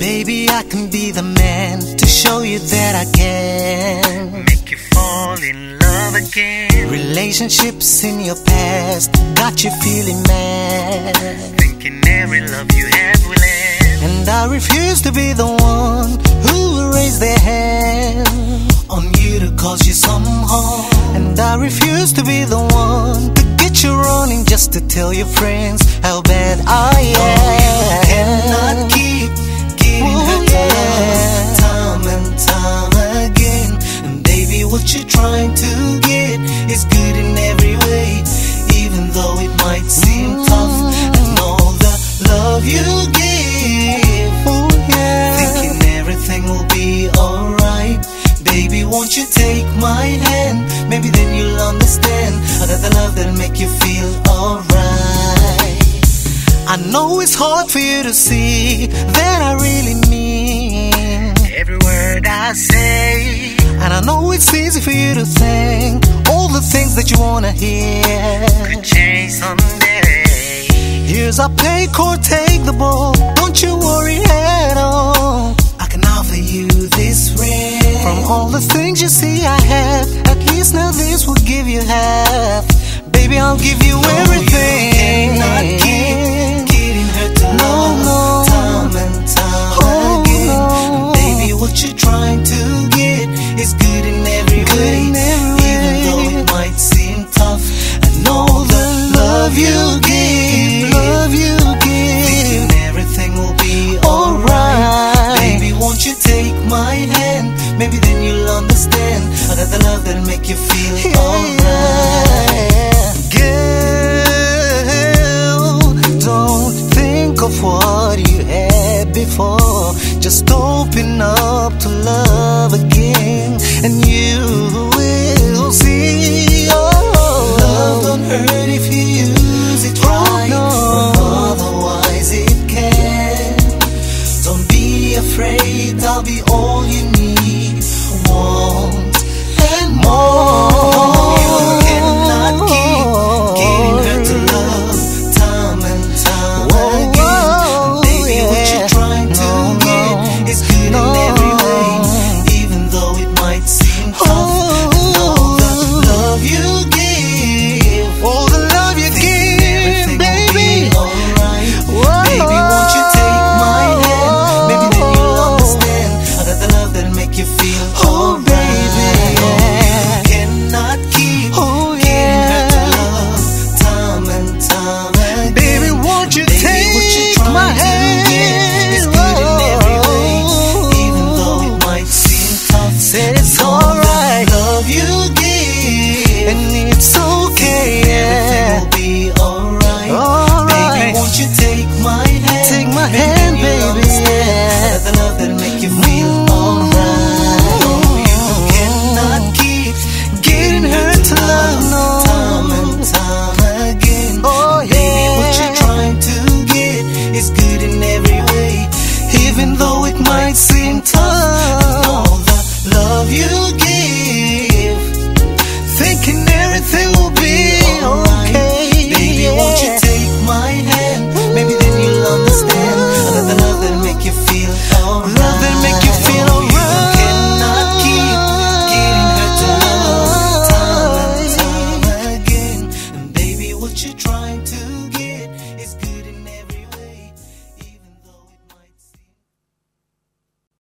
Baby, I can be the man to show you that I can make you fall in love again. Relationships in your past got you feeling mad, thinking every love you had will end. And I refuse to be the one who will raise their hand on you to cause you some harm. And I refuse to be the one to get you running just to tell your friends how bad I am. You cannot keep getting hurt time and time again. And baby, what you're trying to get is good in every way, even though it might seem tough. And all the love you give, thinking everything will be alright. Baby, won't you take my hand? Maybe then you'll understand that the love that'll make you feel alright. I know it's hard for you to see that I really mean every word I say, and I know it's easy for you to think all the things that you wanna hear could change someday. Here's our play court, take the ball, don't you worry at all. I can offer you this ring. From all the things you see I have, at least now this will give you half. Baby, I'll give you everything. You cannot keep getting hurt to love time and time again. And baby, what you're trying to get is good in every way, even though it might seem tough. And all the love you give, thinking everything will be alright. Baby, won't you take my hand? Maybe then you'll understand that the love that'll make you feel alright. Girl, don't think of what you had before. Just open up to love again, and you will see. Oh, love don't hurt if you use it right. Otherwise it can. Don't be afraid, I'll be all you need, want and more. You cannot keep getting hurt to love time and time again. And baby, what you're trying to get is good in every way, even though it might seem tough. And all the love you give, all the love you give, baby, alright. Baby, won't you take my hand? Maybe then you'll understand that the love that'll make you feel alright. You cannot keep getting hurt to love time and time again. Baby, won't you take my hand? It's good in every way, even though it might seem tough. Said it's alright, love you give, and it's okay, everything will be alright. Baby, won't you take my hand? Take my hand, baby, yeah. The love that'll make you feel alright. You cannot keep getting hurt to love time and time again. Baby, what you're trying to get is good in every way, even though it might seem tough.